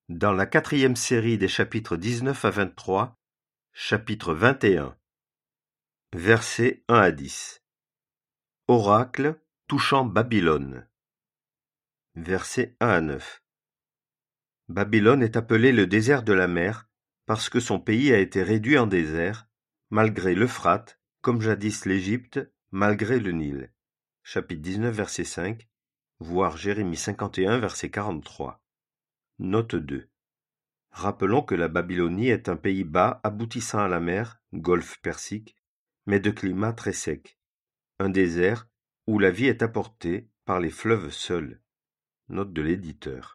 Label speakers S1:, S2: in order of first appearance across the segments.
S1: Dans la 4e série des chapitres 19 à 23, chapitre 21, versets 1 à 10. Oracle touchant Babylone. Versets 1 à 9. Babylone est appelé le désert de la mer parce que son pays a été réduit en désert, malgré l'Euphrate, comme jadis l'Égypte, malgré le Nil. Chapitre 19, verset 5, voir Jérémie 51, verset 43. Note 2. Rappelons que la Babylonie est un pays bas aboutissant à la mer, golfe Persique, mais de climat très sec, un désert où la vie est apportée par les fleuves seuls. Note de l'éditeur.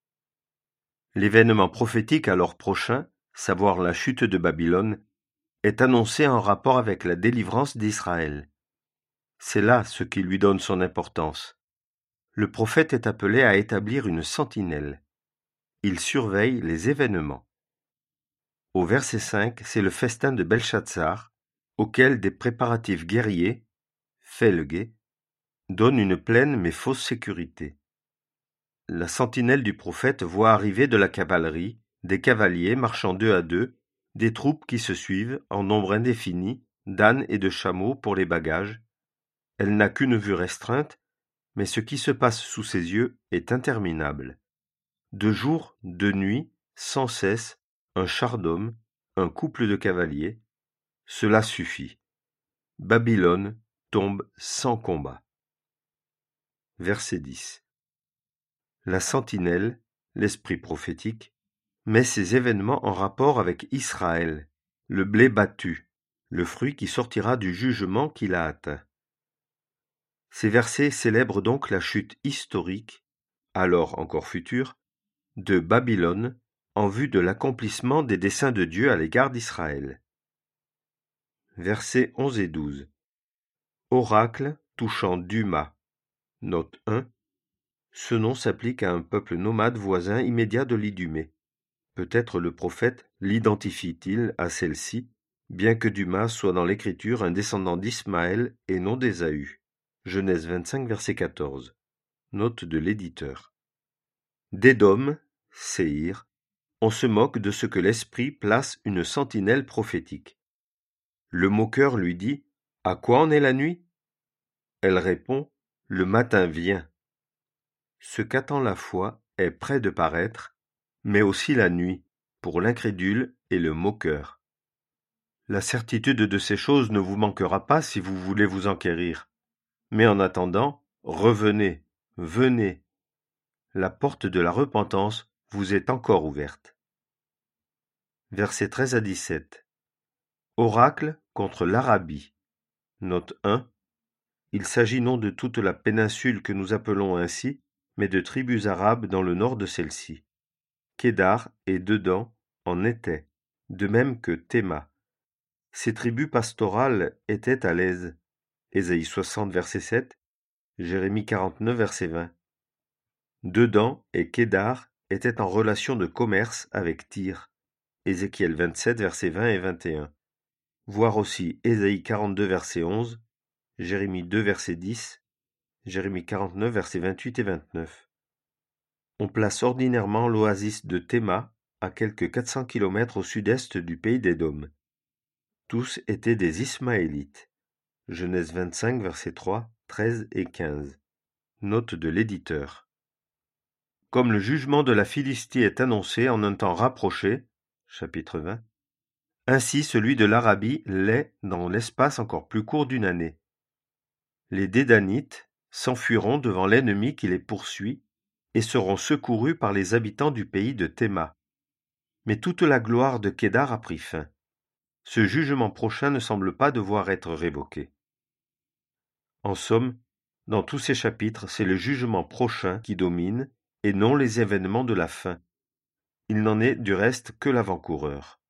S1: L'événement prophétique alors prochain, savoir la chute de Babylone, est annoncé en rapport avec la délivrance d'Israël. C'est là ce qui lui donne son importance. Le prophète est appelé à établir une sentinelle. Il surveille les événements. Au verset 5, c'est le festin de Belshazzar, auquel des préparatifs guerriers, felgués, donnent une pleine mais fausse sécurité. La sentinelle du prophète voit arriver de la cavalerie, des cavaliers marchant deux à deux, des troupes qui se suivent, en nombre indéfini, d'ânes et de chameaux pour les bagages. Elle n'a qu'une vue restreinte, mais ce qui se passe sous ses yeux est interminable. De jour, de nuit, sans cesse, un char d'hommes, un couple de cavaliers, cela suffit. Babylone tombe sans combat. Verset 10. La sentinelle, l'esprit prophétique, met ces événements en rapport avec Israël, le blé battu, le fruit qui sortira du jugement qu'il a atteint. Ces versets célèbrent donc la chute historique, alors encore future, de Babylone en vue de l'accomplissement des desseins de Dieu à l'égard d'Israël. Versets 11 et 12. Oracle touchant Duma. Note 1. Ce nom s'applique à un peuple nomade voisin immédiat de l'Idumée. Peut-être le prophète l'identifie-t-il à celle-ci, bien que Duma soit dans l'Écriture un descendant d'Ismaël et non d'Ésaü. Genèse 25, verset 14. Note de l'éditeur. D'Édom, Séhir, on se moque de ce que l'Esprit place une sentinelle prophétique. Le moqueur lui dit « À quoi en est la nuit ?» Elle répond « Le matin vient ». Ce qu'attend la foi est près de paraître, mais aussi la nuit, pour l'incrédule et le moqueur. La certitude de ces choses ne vous manquera pas si vous voulez vous enquérir. Mais en attendant, revenez, venez. La porte de la repentance vous est encore ouverte. Versets 13 à 17. Oracle contre l'Arabie. Note 1. Il s'agit non de toute la péninsule que nous appelons ainsi, mais de tribus arabes dans le nord de celle-ci. Kédar et Dedan en étaient, de même que Théma. Ces tribus pastorales étaient à l'aise. Ésaïe 60, verset 7, Jérémie 49, verset 20. Dedan et Kédar étaient en relation de commerce avec Tyr. Ézéchiel 27, verset 20 et 21. Voir aussi Ésaïe 42, verset 11, Jérémie 2, verset 10, Jérémie 49, verset 28 et 29. On place ordinairement l'oasis de Théma à quelques 400 km au sud-est du pays d'Édom. Tous étaient des Ismaélites. Genèse 25, versets 3, 13 et 15. Note de l'éditeur. Comme le jugement de la Philistie est annoncé en un temps rapproché, chapitre 20, ainsi celui de l'Arabie l'est dans l'espace encore plus court d'une année. Les Dédanites s'enfuiront devant l'ennemi qui les poursuit et seront secourus par les habitants du pays de Théma. Mais toute la gloire de Kédar a pris fin. Ce jugement prochain ne semble pas devoir être révoqué. En somme, dans tous ces chapitres, c'est le jugement prochain qui domine et non les événements de la fin. Il n'en est du reste que l'avant-coureur.